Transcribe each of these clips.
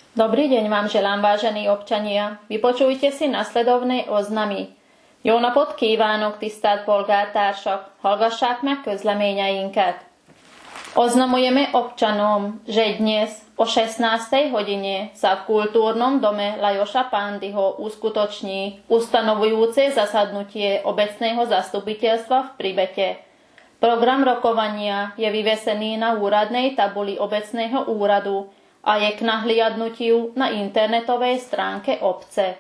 Dobrý deň vám želám, vážení občania. Vypočujte si nasledovné oznamy. Jó napot kívánok, tisztelt polgártársak! Hallgassák meg közleményeinket. Oznamujeme občanom, že dnes o 16. hodine sa v kultúrnom dome Lajoša Pandyho uskutoční ustanovujúce zasadnutie obecného zastupiteľstva v Pribete. Program rokovania je vyvesený na úradnej tabuli obecného úradu a je k nahliadnutiu na internetovej stránke obce.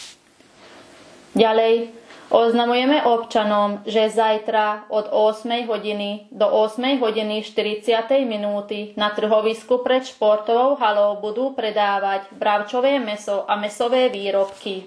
Ďalej oznamujeme občanom, že zajtra od 8 hodiny do 8 hodiny 40 minúty na trhovisku pred športovou halou budú predávať bravčové mäso a mäsové výrobky.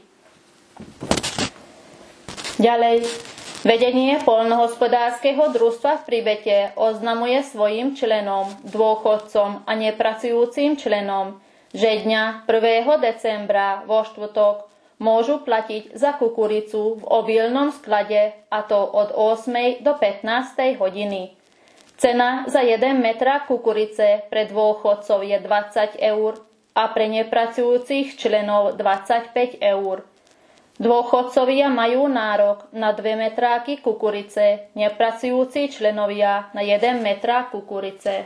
Ďalej, vedenie poľnohospodárskeho družstva v Pribete oznamuje svojim členom, dôchodcom a nepracujúcim členom, že dňa 1. decembra vo štvrtok môžu platiť za kukuricu v obilnom sklade, a to od 8. do 15. hodiny. Cena za 1 metra kukurice pre dôchodcov je 20 eur a pre nepracujúcich členov 25 eur. Dôchodcovia majú nárok na 2 metráky kukurice, nepracujúci členovia na 1 metra kukurice.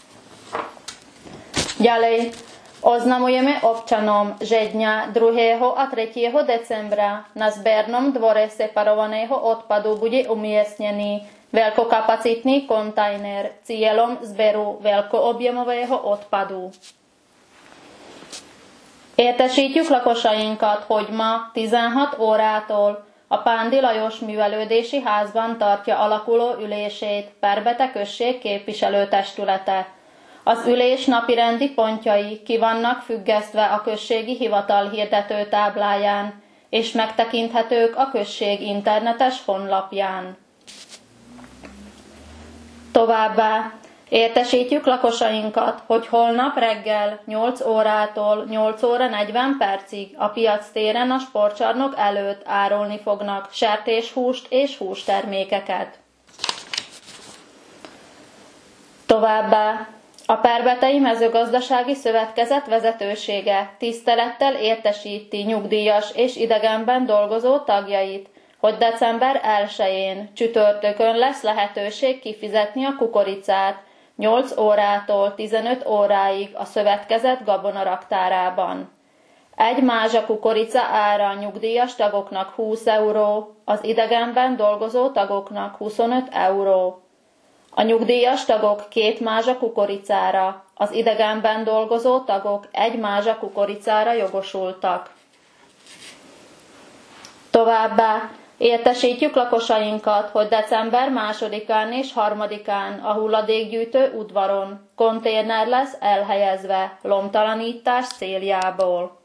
Ďalej oznamujeme občanom, že dňa 2. a 3. decembra na zbernom dvore separovaného odpadu bude umiestnený veľkokapacitný kontajner cieľom zberu veľkoobjemového odpadu. Értesítjük lakosainkat, hogy ma 16 órától a Pándy Lajos Művelődési Házban tartja alakuló ülését Perbete község képviselőtestülete. Az ülés napirendi pontjai ki vannak függesztve a községi hivatal hirdető tábláján, és megtekinthetők a község internetes honlapján. Továbbá értesítjük lakosainkat, hogy holnap reggel 8 órától 8 óra 40 percig a piac téren a sportcsarnok előtt árulni fognak sertéshúst és hústermékeket. Továbbá a Perbetei Mezőgazdasági Szövetkezet vezetősége tisztelettel értesíti nyugdíjas és idegenben dolgozó tagjait, hogy december 1-én csütörtökön lesz lehetőség kifizetni a kukoricát 8 órától 15 óráig a szövetkezet gabonaраktárában. Egy mázsa kukorica ára nyugdíjas tagoknak 20 euró, az idegenben dolgozó tagoknak 25 euró. A nyugdíjas tagok 2 mázsa kukoricára, az idegenben dolgozó tagok 1 mázsa kukoricára jogosultak. Továbbá értesítjük lakosainkat, hogy december 2-án és 3-án a hulladékgyűjtő udvaron konténer lesz elhelyezve lomtalanítás céljából.